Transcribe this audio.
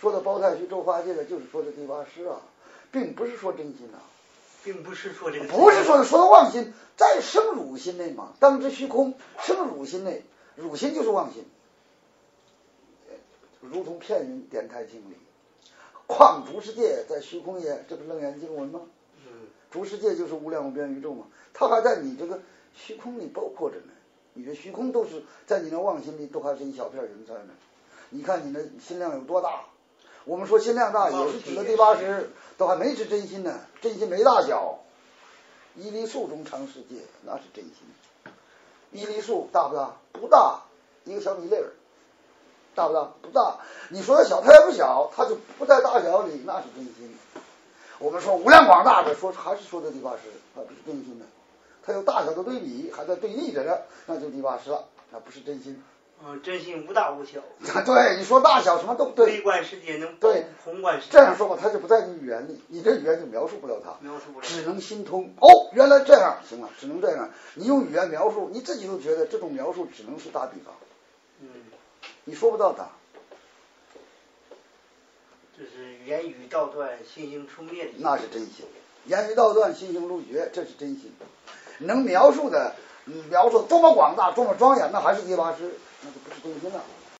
说的包太虚周发界的，就是说的第八识啊，并不是说真心啊， 并不是说这个， 不是说的妄心，在生汝心内嘛，当知虚空，生汝心内，汝心就是妄心，如同片云点开经里，况诸世界在虚空也，这不是楞严经文吗？诸世界就是无量无边宇宙嘛，它还在你这个虚空里包括着呢。你的虚空都是在你的妄心里，都还是一小片云彩呢。你看你的心量有多大？我们说心量大，也是指的第八识，都还没指真心呢。真心没大小，一粒粟中藏世界，那是真心。一粒粟大不大？不大，一个小米粒儿，大不大？不大。你说它小，它也不小，它就不在大小里，那是真心。我们说无量广大的，说还是说的第八识，那不是真心的。它有大小的对比，还在对立着呢，那就第八识了，那不是真心。 真心无大无小。 对，你说大小什么都不对。 微观世界能对宏观世界。 这样说吧，它就不在你语言里，你这语言就描述不了它， 描述不了， 只能心通。哦，原来这样，行了，只能这样。你用语言描述，你自己都觉得这种描述只能是打比方。你说不到它。 就是言语道断，心行出灭的。 那是真心。言语道断，心行路绝，这是真心。能描述的，描述多么广大，多么庄严，那还是第八识，那就不是真心了。